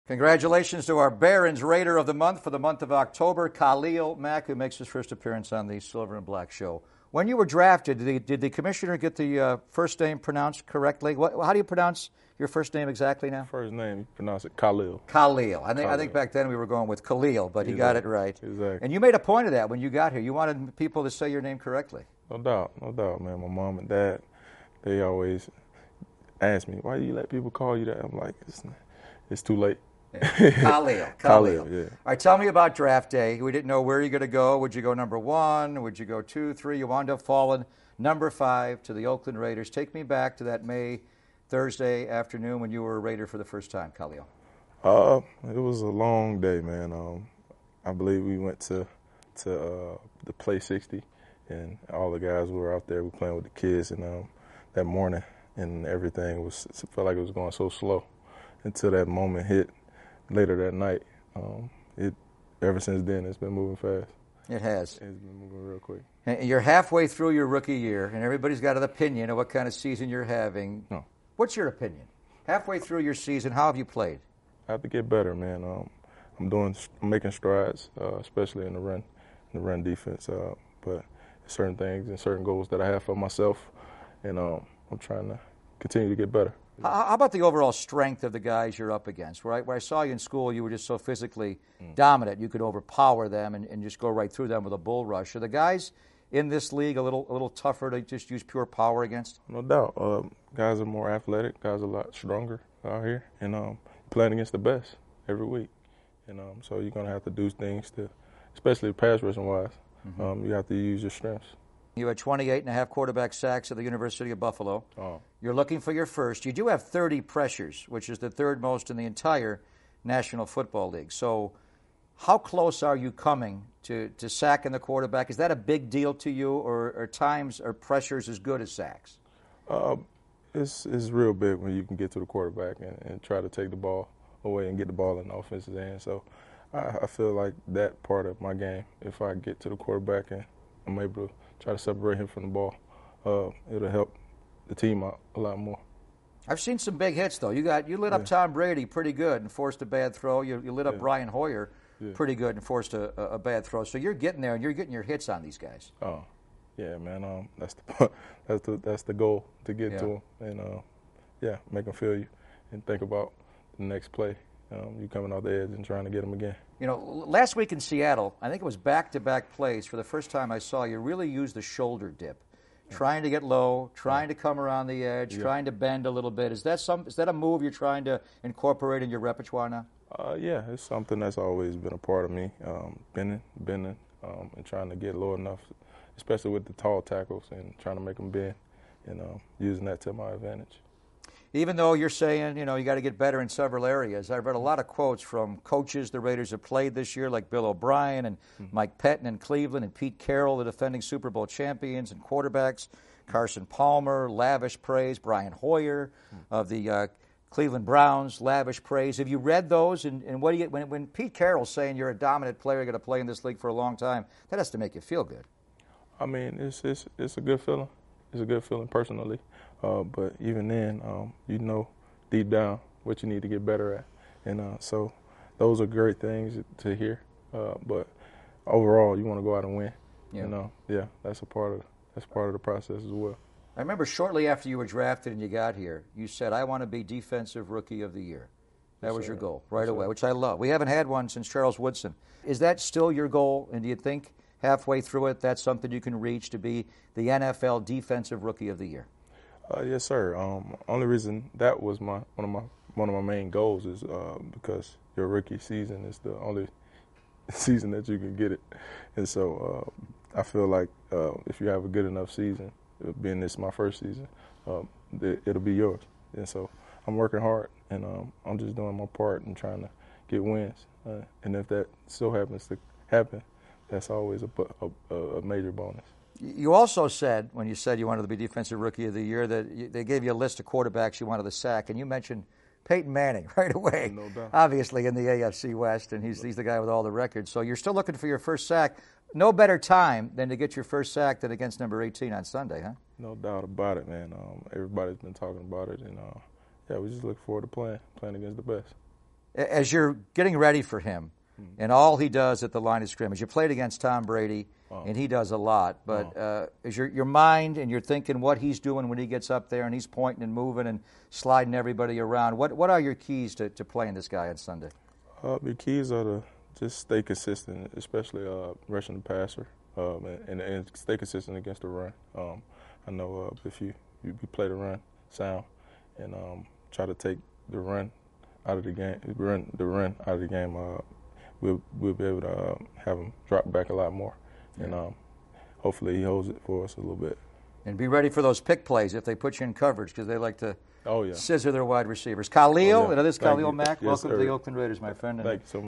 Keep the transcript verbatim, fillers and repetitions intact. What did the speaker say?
Congratulations to our Barron's Raider of the Month for the month of October, Khalil Mack, who makes his first appearance on the Silver and Black Show. When you were drafted, did the, did the commissioner get the uh, first name pronounced correctly? What, how do you pronounce your first name exactly now? First name, you pronounce it Khalil. Khalil. I think, Khalil. I think back then we were going with Khalil, but he exactly. got it right. Exactly. And you made a point of that when you got here. You wanted people to say your name correctly. No doubt, no doubt, man. My mom and dad, they always ask me, why do you let people call you that? I'm like, it's, it's too late. Yeah. Khalil. Khalil. Khalil, yeah. All right, tell me about draft day. We didn't know where you're going to go. Would you go number one? Would you go two, three? You wound up falling number five to the Oakland Raiders. Take me back to that May Thursday afternoon when you were a Raider for the first time, Khalil. Uh, it was a long day, man. Um, I believe we went to to uh, the Play sixty, and all the guys were out there. We were playing with the kids, and um, that morning, and everything was it felt like it was going so slow until that moment hit later that night. Um, it ever since then, it's been moving fast. It has. It's been moving real quick. And you're halfway through your rookie year, and everybody's got an opinion of what kind of season you're having. No. What's your opinion? Halfway through your season, how have you played? I have to get better, man. Um, I'm doing, I'm making strides, uh, especially in the run, in the run defense. Uh, but certain things and certain goals that I have for myself, and um, I'm trying to continue to get better. How about the overall strength of the guys you're up against? Where I, where I saw you in school, you were just so physically mm. dominant. You could overpower them and, and just go right through them with a bull rush. Are the guys in this league a little a little tougher to just use pure power against? No doubt. Uh, guys are more athletic. Guys are a lot stronger out here. And um, playing against the best every week. And um, so you're going to have to do things to, especially pass rushing wise, mm-hmm. um, you have to use your strengths. You had twenty-eight and a half quarterback sacks at the University of Buffalo. Oh. You're looking for your first. You do have thirty pressures, which is the third most in the entire National Football League. So how close are you coming to, to sacking the quarterback? Is that a big deal to you, or are times or pressures as good as sacks? Uh, it's, it's real big when you can get to the quarterback and, and try to take the ball away and get the ball in the offensive end. So I, I feel like that part of my game, if I get to the quarterback and I'm able to try to separate him from the ball, uh, it'll help the team out a lot more. I've seen some big hits, though. You got you lit up yeah. Tom Brady pretty good and forced a bad throw. You, you lit up yeah. Brian Hoyer yeah. pretty good and forced a, a bad throw. So you're getting there and you're getting your hits on these guys. Oh, yeah, man. Um, that's the that's the that's the goal, to get yeah. to them and uh, yeah, make them feel you and think about the next play. Um, you coming off the edge and trying to get them again. You know, last week in Seattle, I think it was back-to-back plays. For the first time I saw you really use the shoulder dip, yeah. trying to get low, trying to come around the edge, yeah. trying to bend a little bit. Is that some? Is that a move you're trying to incorporate in your repertoire now? Uh, yeah, it's something that's always been a part of me, um, bending, bending, um, and trying to get low enough, especially with the tall tackles, and trying to make them bend, and uh, using that to my advantage. Even though you're saying, you know, you got to get better in several areas, I've read a lot of quotes from coaches the Raiders have played this year, like Bill O'Brien and mm-hmm. Mike Pettin in Cleveland and Pete Carroll, the defending Super Bowl champions, and quarterbacks, Carson Palmer, lavish praise, Brian Hoyer mm-hmm. of the uh, Cleveland Browns, lavish praise. Have you read those? And, and what do you, when, when Pete Carroll's saying you're a dominant player, you're going to play in this league for a long time, that has to make you feel good. I mean, it's it's it's a good feeling. It's a good feeling personally. Uh, but even then, um, you know deep down what you need to get better at. And uh, so those are great things to hear. Uh, but overall, you want to go out and win. Yeah. You know, yeah, that's a part of that's part of the process as well. I remember shortly after you were drafted and you got here, you said, I want to be Defensive Rookie of the Year. That yes, was your goal right yes, away, sir. Which I love. We haven't had one since Charles Woodson. Is that still your goal? And do you think halfway through it that's something you can reach, to be the N F L Defensive Rookie of the Year? Uh, yes, sir. Um, only reason that was my one of my one of my main goals is uh, because your rookie season is the only season that you can get it, and so uh, I feel like uh, if you have a good enough season, being this my first season, um, it, it'll be yours. And so I'm working hard, and um, I'm just doing my part and trying to get wins. Uh, and if that still happens to happen, that's always a, a, a major bonus. You also said, when you said you wanted to be Defensive Rookie of the Year, that you, they gave you a list of quarterbacks you wanted to sack, and you mentioned Peyton Manning right away, no doubt. Obviously in the A F C West, and he's, he's the guy with all the records. So you're still looking for your first sack. No better time than to get your first sack than against number eighteen on Sunday, huh? No doubt about it, man. Um, everybody's been talking about it, and uh, yeah, we just look forward to playing, playing against the best. as you're getting ready for him, mm-hmm. and all he does at the line of scrimmage, you played against Tom Brady, oh. and he does a lot. But oh. uh, is your your mind and you're thinking what he's doing when he gets up there and he's pointing and moving and sliding everybody around? What what are your keys to, to playing this guy on Sunday? Uh, the keys are to just stay consistent, especially uh, rushing the passer, um, and, and stay consistent against the run. Um, I know uh, if you, you play the run sound and um, try to take the run out of the game, run the run out of the game, uh, we'll we'll be able to uh, have him drop back a lot more, yeah. and um, hopefully he holds it for us a little bit. And be ready for those pick plays if they put you in coverage because they like to oh, yeah. scissor their wide receivers. Khalil, oh, yeah. and this is Thank Khalil you. Mack. Yes, Welcome sir. to the Oakland Raiders, my friend. Thank you so much.